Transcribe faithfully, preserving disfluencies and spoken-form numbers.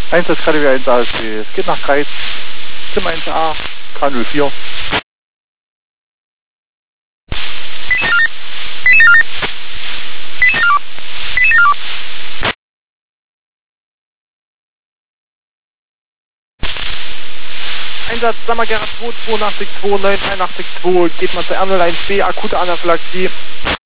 Einsatz K D W eins A S B. Es geht nach Kreis. Zimmer eins A, K null vier. Einsatz Sammergera zwei, zweiundachtzig zwei, neun, einundachtzig zwei, geht mal zur R null eins B, akute Anaphylaxie.